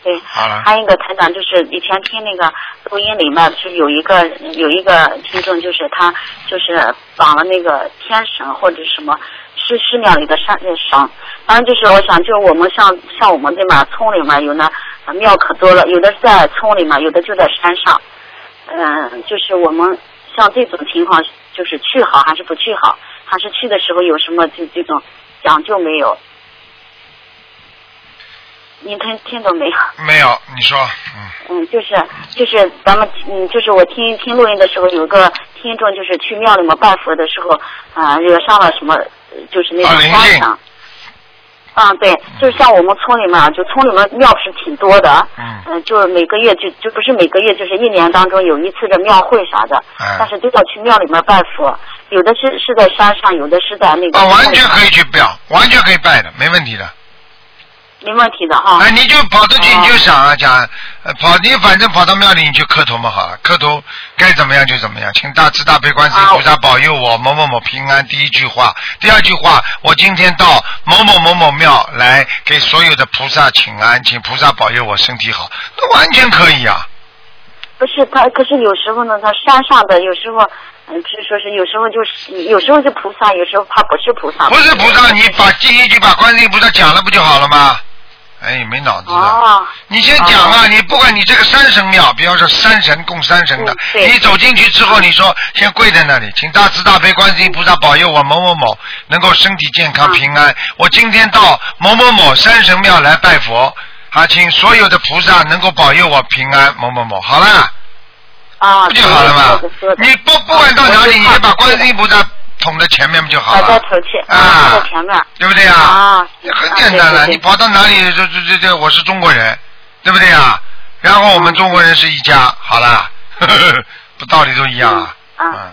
对， 好了。 还有一个台长，就是以前听那个录音里面是有一个听众，就是他就是绑了那个天绳或者什么寺庙里的绳，当然就是我想，就是我们像我们这边村里面有那庙可多了，有的是在村里面，有的就在山上。就是我们像这种情况，就是去好还是不去好？还是去的时候有什么这种讲究没有？您听懂没有？ 没有，你说。 就是咱们就是我听录音的时候，有个听众就是去庙里面拜佛的时候惹上了什么，就是那种灾伤。对，就是像我们村里面，就村里面庙是挺多的，就是每个月就不是每个月，就是一年当中有一次的庙会啥的，但是都要去庙里面拜佛，有的是在山上，有的是在那个。 完全可以去拜，完全可以拜的，没问题的。 没问题的哈。 你就跑到去你就想你反正跑到庙里你就磕头嘛好了，磕头该怎么样就怎么样，请大慈大悲观世音菩萨保佑我某某某平安，第一句话，第二句话，我今天到某某某某庙来给所有的菩萨请安，请菩萨保佑我身体好，那完全可以啊。 不是他，可是有时候呢，他山上的有时候。就是说是有时候是菩萨，有时候他不是菩萨。 不是菩萨，你第一句把观世音菩萨讲了不就好了吗？没脑子的。你先讲你不管你这个三神庙，比方说三神供三神的，你走进去之后，你说先跪在那里，请大慈大悲观世音菩萨保佑我某某某能够身体健康平安。我今天到某某某三神庙来拜佛，请所有的菩萨能够保佑我平安某某某。好了。不就好了吗？你不管到哪里，你把观世音菩萨捅在前面不就好了？ 在头前在前面， 对不对啊？很简单了，你跑到哪里这我是中国人，对不对啊？然后我们中国人是一家，好了，不道理都一样啊。